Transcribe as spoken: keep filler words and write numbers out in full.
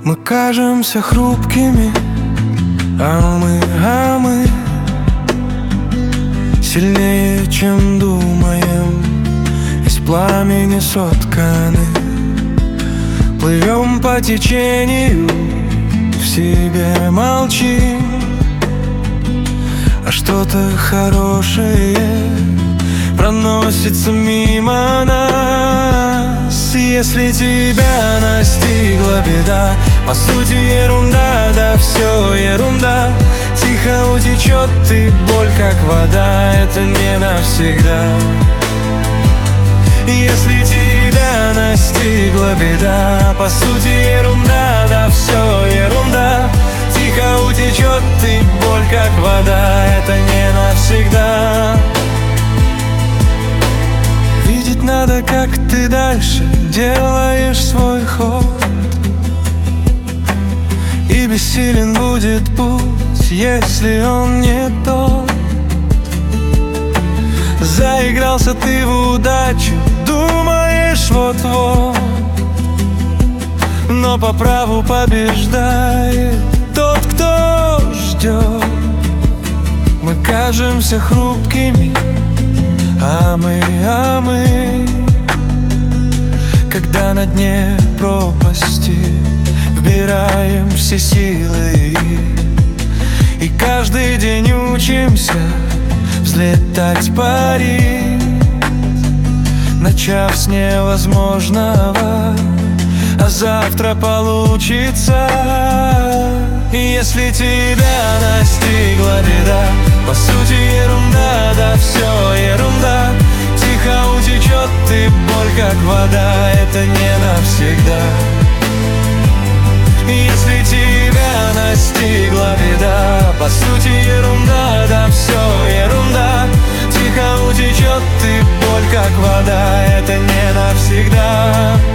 Мы кажемся хрупкими, а мы, а мы сильнее, чем думаем, из пламени сотканы. Плывем по течению, в себе молчим, а что-то хорошее проносится мимо нас. Если тебя настигла беда, по сути ерунда, да все ерунда. Тихо утечет и боль, как вода, это не навсегда. Если тебя настигла беда, по сути ерунда, да все ерунда. Тихо утечет и боль, как вода, это не навсегда. Видеть надо, как ты дальше делаешь свой ход, и бессилен будет путь, если он не тот. Заигрался ты в удачу, думаешь вот-вот, но по праву побеждает тот, кто ждет. Мы кажемся хрупкими, а мы, а мы, когда на дне пропасти вбираем все силы, и каждый день учимся взлетать, парить, начав с невозможного, а завтра получится. Если тебя настигла беда, по сути ерунда, да все ерунда. Тихо утечет и боль, как вода, это не навсегда. Если тебя настигла беда, по сути ерунда, да все ерунда. Тихо утечет и боль, как вода, это не навсегда.